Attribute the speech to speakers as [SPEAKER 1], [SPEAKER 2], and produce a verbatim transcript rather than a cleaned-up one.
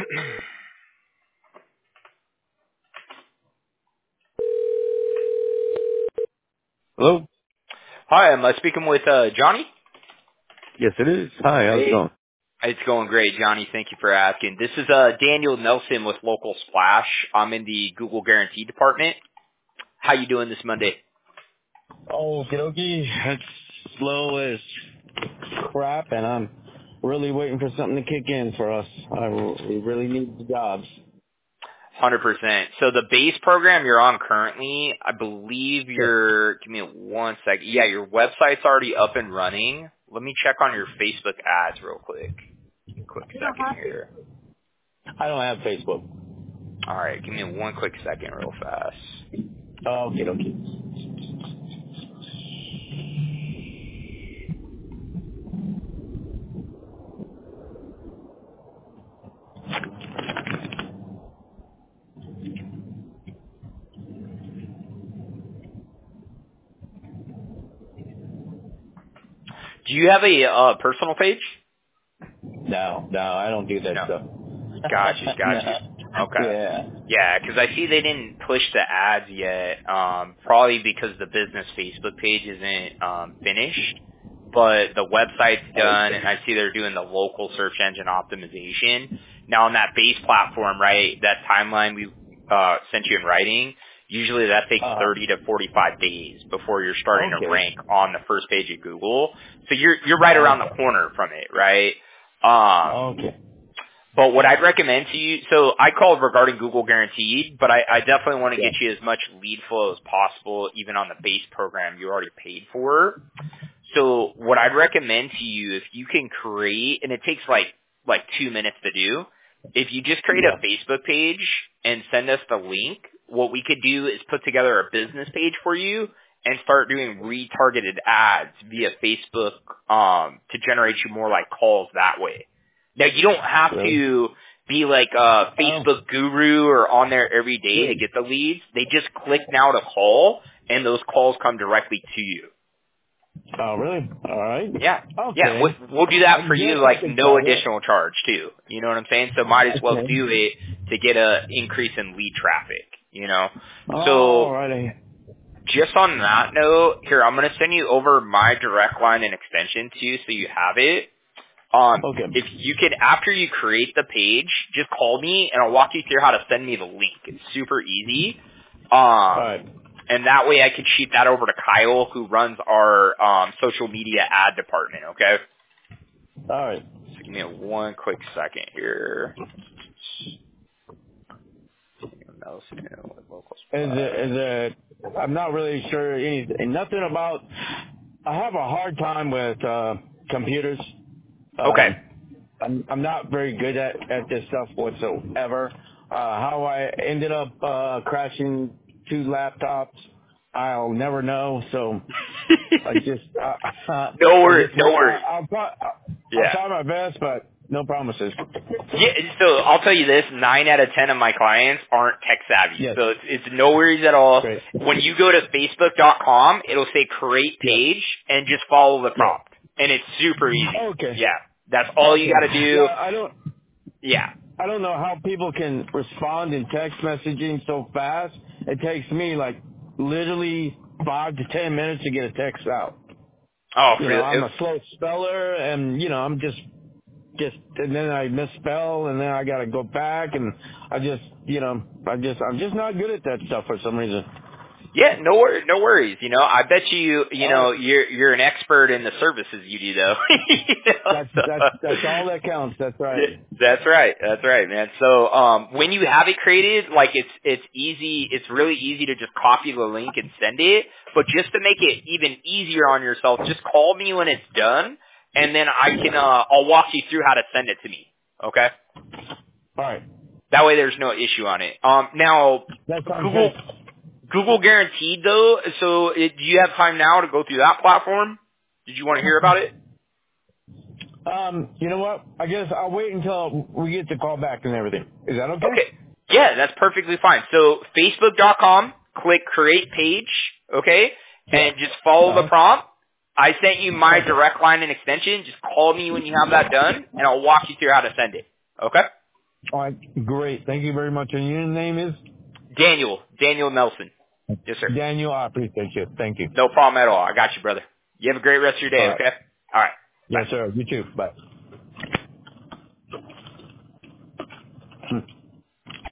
[SPEAKER 1] Hello?
[SPEAKER 2] Hi, am I speaking with uh, Johnny?
[SPEAKER 1] Yes, it is. Hi, how's it
[SPEAKER 2] Hey,
[SPEAKER 1] going?
[SPEAKER 2] it's going great, Johnny. Thank you for asking. This is uh, Daniel Nelson with Local Splash. I'm in the Google Guarantee department. How you doing this Monday?
[SPEAKER 1] Oh, okie It's slow as crap, and I'm really waiting for something to kick in for us. I, we really need the jobs.
[SPEAKER 2] one hundred percent. So the base program you're on currently, I believe
[SPEAKER 1] Yes.
[SPEAKER 2] you're, give me one second. Yeah, your website's already up and running. Let me check on your Facebook ads real quick. Quick second here.
[SPEAKER 1] I don't have Facebook.
[SPEAKER 2] All right, give me one quick second real fast.
[SPEAKER 1] Oh, okay, okay.
[SPEAKER 2] Do you have a uh, personal page?
[SPEAKER 1] No, no, I don't do that
[SPEAKER 2] No.
[SPEAKER 1] stuff.
[SPEAKER 2] Got you, got you.
[SPEAKER 1] No.
[SPEAKER 2] Okay.
[SPEAKER 1] Yeah.
[SPEAKER 2] Yeah, because I see they didn't push the ads yet, um, probably because the business Facebook page isn't um, finished, but the website's done, and
[SPEAKER 1] Okay.
[SPEAKER 2] I see they're doing the local search engine optimization. Now, on that base platform, right, that timeline we uh, sent you in writing, usually that takes
[SPEAKER 1] Uh,
[SPEAKER 2] thirty to forty-five days before you're starting to
[SPEAKER 1] okay.
[SPEAKER 2] rank on the first page of Google. So you're you're right around the
[SPEAKER 1] Okay.
[SPEAKER 2] corner from it, right? Um,
[SPEAKER 1] Okay.
[SPEAKER 2] but what I'd recommend to you, so I called regarding Google Guaranteed, but I, I definitely want to
[SPEAKER 1] Yeah.
[SPEAKER 2] get you as much lead flow as possible, even on the base program you already paid for. So what I'd recommend to you, if you can create, and it takes like like two minutes to do, if you just create a
[SPEAKER 1] Yeah.
[SPEAKER 2] Facebook page and send us the link, what we could do is put together a business page for you and start doing retargeted ads via Facebook um, to generate you more like calls that way. Now you don't have
[SPEAKER 1] Really?
[SPEAKER 2] to be like a
[SPEAKER 1] Oh,
[SPEAKER 2] Facebook guru or on there every day to
[SPEAKER 1] good.
[SPEAKER 2] get the leads. They just click now to call, and those calls come directly to you.
[SPEAKER 1] Oh, really? All right.
[SPEAKER 2] Yeah. Yeah, we'll,
[SPEAKER 1] Okay.
[SPEAKER 2] we'll do
[SPEAKER 1] I
[SPEAKER 2] that for
[SPEAKER 1] guess
[SPEAKER 2] you,
[SPEAKER 1] I
[SPEAKER 2] like
[SPEAKER 1] can
[SPEAKER 2] no
[SPEAKER 1] try that.
[SPEAKER 2] additional charge too. You know what I'm saying? So might as well
[SPEAKER 1] Okay.
[SPEAKER 2] do it to get a increase in lead traffic, you know?
[SPEAKER 1] All
[SPEAKER 2] So
[SPEAKER 1] righty.
[SPEAKER 2] just on that note, here, I'm going to send you over my direct line and extension too so you have it. Um,
[SPEAKER 1] Okay.
[SPEAKER 2] if you could, after you create the page, just call me and I'll walk you through how to send me the link. It's super easy.
[SPEAKER 1] All
[SPEAKER 2] Um,
[SPEAKER 1] right.
[SPEAKER 2] and that way I could shoot that over to Kyle, who runs our um, social media ad department, okay?
[SPEAKER 1] All right.
[SPEAKER 2] So give me a one quick second here. Nelson with Local
[SPEAKER 1] Is it,
[SPEAKER 2] Splash.
[SPEAKER 1] is it, I'm not really sure anything, nothing about, I have a hard time with, uh, computers.
[SPEAKER 2] Okay.
[SPEAKER 1] Um, I'm, I'm not very good at, at this stuff whatsoever. Uh, how I ended up, uh, crashing two laptops, I'll never know. So I just, uh,
[SPEAKER 2] no
[SPEAKER 1] I
[SPEAKER 2] worries.
[SPEAKER 1] just,
[SPEAKER 2] No
[SPEAKER 1] wa-
[SPEAKER 2] worries.
[SPEAKER 1] I, I'll, try, I'll
[SPEAKER 2] Yeah.
[SPEAKER 1] try my best, but no promises.
[SPEAKER 2] Yeah, so I'll tell you this, nine out of ten of my clients aren't tech savvy.
[SPEAKER 1] Yes.
[SPEAKER 2] So it's, it's no worries at all.
[SPEAKER 1] Great.
[SPEAKER 2] When you go to facebook dot com, it'll say create
[SPEAKER 1] Yes.
[SPEAKER 2] page and just follow the
[SPEAKER 1] Yes.
[SPEAKER 2] prompt. And it's super easy.
[SPEAKER 1] Okay.
[SPEAKER 2] Yeah. That's all you
[SPEAKER 1] Okay.
[SPEAKER 2] gotta do.
[SPEAKER 1] Yeah, I don't.
[SPEAKER 2] Yeah.
[SPEAKER 1] I don't know how people can respond in text messaging so fast. It takes me like literally five to ten minutes to get a text out.
[SPEAKER 2] Oh,
[SPEAKER 1] You know, I'm
[SPEAKER 2] really?
[SPEAKER 1] a slow speller, and you know, I'm just just and then I misspell, and then I got to go back, and I just you know, I just I'm just not good at that stuff for some reason.
[SPEAKER 2] Yeah, no wor- no worries. You know, I bet you, you
[SPEAKER 1] All right.
[SPEAKER 2] know, you're you're an expert in the services you do, though. You know,
[SPEAKER 1] That's that's that's
[SPEAKER 2] so-
[SPEAKER 1] all that counts. That's right.
[SPEAKER 2] Yeah, that's right. That's right, man. So, um, when you have it created, like it's it's easy. It's really easy to just copy the link and send it. But just to make it even easier on yourself, just call me when it's done, and then I can uh, I'll walk you through how to send it to me. Okay.
[SPEAKER 1] All right.
[SPEAKER 2] That way, there's no issue on it. Um, now,
[SPEAKER 1] That sounds
[SPEAKER 2] Google
[SPEAKER 1] good.
[SPEAKER 2] Google Guaranteed though. So, it, do you have time now to go through that platform? Did you want to hear about it?
[SPEAKER 1] Um, you know what? I guess I'll wait until we get the call back and everything. Is that okay?
[SPEAKER 2] Okay. Yeah, that's perfectly fine. So facebook dot com, click create page, okay,
[SPEAKER 1] Yeah.
[SPEAKER 2] and just follow the
[SPEAKER 1] Uh-huh.
[SPEAKER 2] prompt. I sent you my
[SPEAKER 1] Okay.
[SPEAKER 2] direct line and extension. Just call me when you have that done, and I'll walk you through how to send it. Okay?
[SPEAKER 1] All right, great. Thank you very much. And your name is?
[SPEAKER 2] Daniel. Daniel Nelson. Yes, sir.
[SPEAKER 1] Daniel, I appreciate you. Thank you.
[SPEAKER 2] No problem at all. I got you, brother. You have a great rest of your
[SPEAKER 1] All
[SPEAKER 2] day,
[SPEAKER 1] right.
[SPEAKER 2] okay? All right. Bye.
[SPEAKER 1] Yes, sir. You too. Bye.